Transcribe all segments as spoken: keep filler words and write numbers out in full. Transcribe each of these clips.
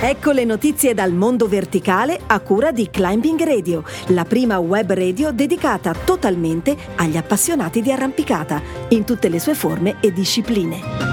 Ecco le notizie dal mondo verticale a cura di Climbing Radio, la prima web radio dedicata totalmente agli appassionati di arrampicata, in tutte le sue forme e discipline.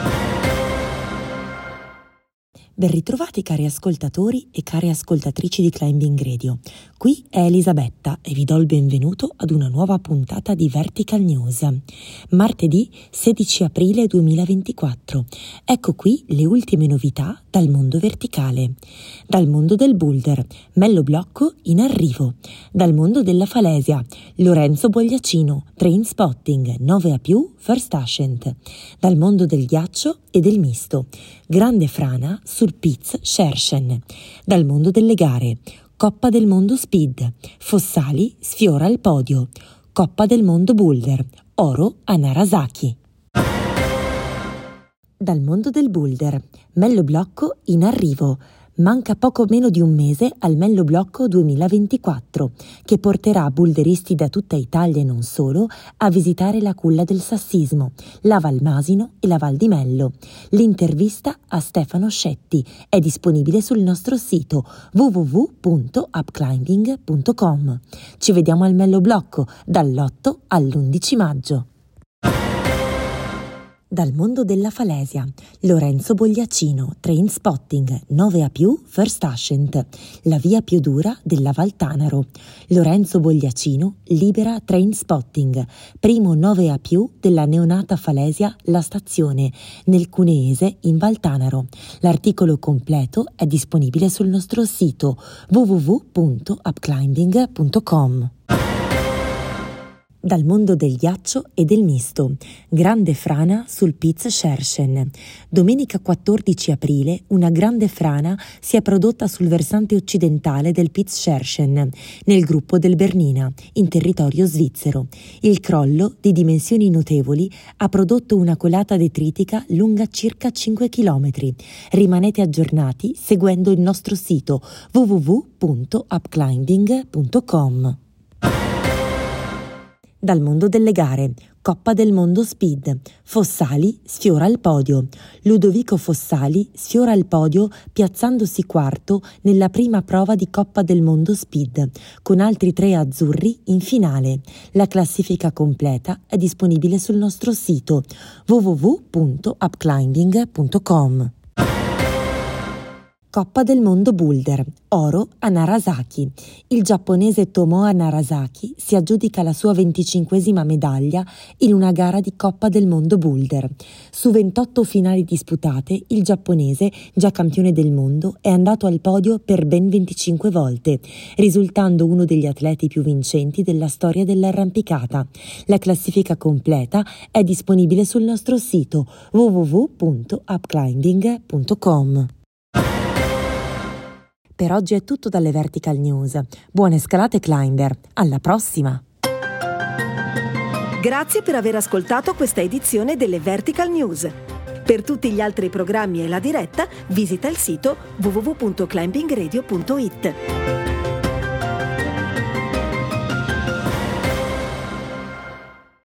Ben ritrovati cari ascoltatori e care ascoltatrici di Climbing Radio. Qui è Elisabetta e vi do il benvenuto ad una nuova puntata di Vertical News. Martedì sedici aprile duemilaventiquattro. Ecco qui le ultime novità dal mondo verticale. Dal mondo del boulder, Mello Blocco in arrivo. Dal mondo della falesia, Lorenzo Bogliacino, Train Spotting, nove A più, First Ascent. Dal mondo del ghiaccio e del misto, Grande Frana sul Piz Scherchen. Dal mondo delle gare, Coppa del Mondo Speed, Fossali sfiora il podio. Coppa del Mondo Boulder, oro a Narasaki. Dal mondo del boulder, Mello Blocco in arrivo. Manca poco meno di un mese al Mello Blocco duemilaventiquattro, che porterà boulderisti da tutta Italia e non solo a visitare la culla del Sassismo, la Val Masino e la Val di Mello. L'intervista a Stefano Scetti è disponibile sul nostro sito w w w punto upclimbing punto com. Ci vediamo al Mello Blocco dall'otto all'undici maggio. Dal mondo della falesia, Lorenzo Bogliacino, Train Spotting, nove A più, First Ascent, la via più dura della Val Tanaro. Lorenzo Bogliacino libera Train Spotting, primo nove A più della neonata falesia La Stazione, nel Cuneese in Val Tanaro. L'articolo completo è disponibile sul nostro sito w w w punto upclimbing punto com. Dal mondo del ghiaccio e del misto, Grande Frana sul Piz Scherchen. Domenica quattordici aprile una grande frana si è prodotta sul versante occidentale del Piz Scherchen, nel gruppo del Bernina, in territorio svizzero. Il crollo, di dimensioni notevoli, ha prodotto una colata detritica lunga circa cinque chilometri. Rimanete aggiornati seguendo il nostro sito w w w punto upclimbing punto com. Dal mondo delle gare, Coppa del Mondo Speed, Fossali sfiora il podio. Ludovico Fossali sfiora il podio piazzandosi quarto nella prima prova di Coppa del Mondo Speed, con altri tre azzurri in finale. La classifica completa è disponibile sul nostro sito w w w punto upclimbing punto com. Coppa del Mondo Boulder, oro a Narasaki. Il giapponese Tomoa Narasaki si aggiudica la sua venticinquesima medaglia in una gara di Coppa del Mondo Boulder. Su ventotto finali disputate, il giapponese, già campione del mondo, è andato al podio per ben venticinque volte, risultando uno degli atleti più vincenti della storia dell'arrampicata. La classifica completa è disponibile sul nostro sito w w w punto upclimbing punto com. Per oggi è tutto dalle Vertical News. Buone scalate climber, alla prossima! Grazie per aver ascoltato questa edizione delle Vertical News. Per tutti gli altri programmi e la diretta, visita il sito w w w punto climbing radio punto i t.